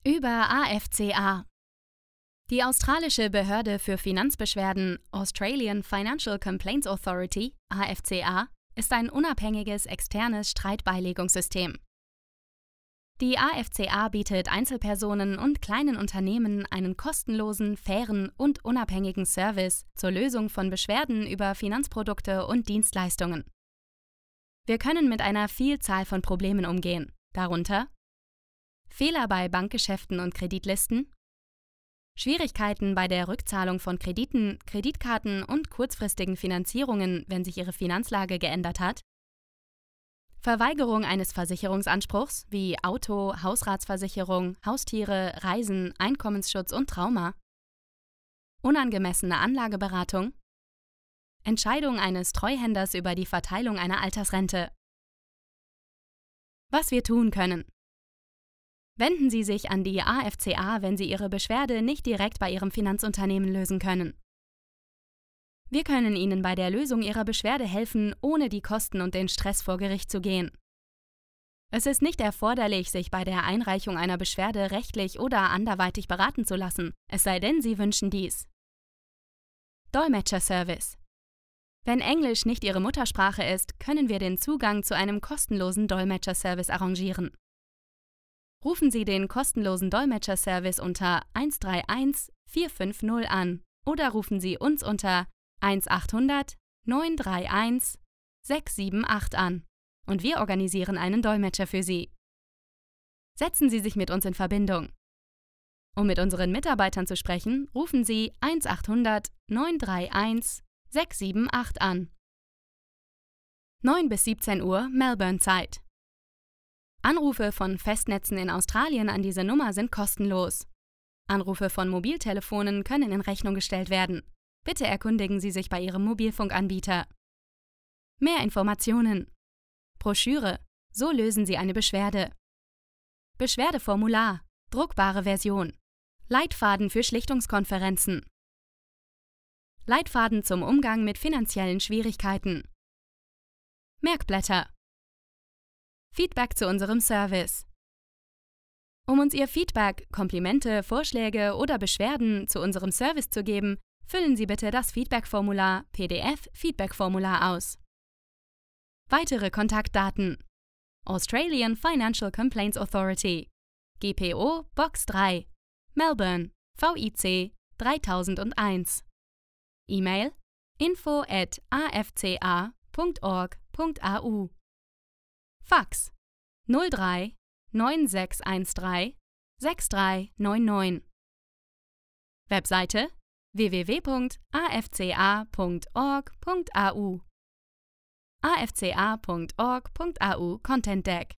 Über AFCA. Die australische Behörde für Finanzbeschwerden Australian Financial Complaints Authority (AFCA) ist ein unabhängiges externes Streitbeilegungssystem. Die AFCA bietet Einzelpersonen und kleinen Unternehmen einen kostenlosen, fairen und unabhängigen Service zur Lösung von Beschwerden über Finanzprodukte und Dienstleistungen. Wir können mit einer Vielzahl von Problemen umgehen, darunter Fehler bei Bankgeschäften und Kreditlisten, Schwierigkeiten bei der Rückzahlung von Krediten, Kreditkarten und kurzfristigen Finanzierungen, wenn sich Ihre Finanzlage geändert hat, Verweigerung eines Versicherungsanspruchs wie Auto, Hausratsversicherung, Haustiere, Reisen, Einkommensschutz und Trauma, unangemessene Anlageberatung, Entscheidung eines Treuhänders über die Verteilung einer Altersrente. Was wir tun können: Wenden Sie sich an die AFCA, wenn Sie Ihre Beschwerde nicht direkt bei Ihrem Finanzunternehmen lösen können. Wir können Ihnen bei der Lösung Ihrer Beschwerde helfen, ohne die Kosten und den Stress vor Gericht zu gehen. Es ist nicht erforderlich, sich bei der Einreichung einer Beschwerde rechtlich oder anderweitig beraten zu lassen, es sei denn, Sie wünschen dies. Dolmetscherservice. Wenn Englisch nicht Ihre Muttersprache ist, können wir den Zugang zu einem kostenlosen Dolmetscherservice arrangieren. Rufen Sie den kostenlosen Dolmetscherservice unter 131 450 an oder rufen Sie uns unter 1-800 931 678 an und wir organisieren einen Dolmetscher für Sie. Setzen Sie sich mit uns in Verbindung. Um mit unseren Mitarbeitern zu sprechen, rufen Sie 1-800 931 678 an. 9 bis 17 Uhr Melbourne-Zeit. Anrufe von Festnetzen in Australien an diese Nummer sind kostenlos. Anrufe von Mobiltelefonen können in Rechnung gestellt werden. Bitte erkundigen Sie sich bei Ihrem Mobilfunkanbieter. Mehr Informationen: Broschüre: So lösen Sie eine Beschwerde. Beschwerdeformular: druckbare Version. Leitfaden für Schlichtungskonferenzen. Leitfaden zum Umgang mit finanziellen Schwierigkeiten. Merkblätter. Feedback zu unserem Service. Um uns Ihr Feedback, Komplimente, Vorschläge oder Beschwerden zu unserem Service zu geben, füllen Sie bitte das Feedback-Formular PDF-Feedback-Formular aus. Weitere Kontaktdaten: Australian Financial Complaints Authority, GPO Box 3, Melbourne, VIC 3001. E-Mail: info@afca.org.au. Fax: 03 9613 6399. Webseite: www.afca.org.au. afca.org.au Content Deck.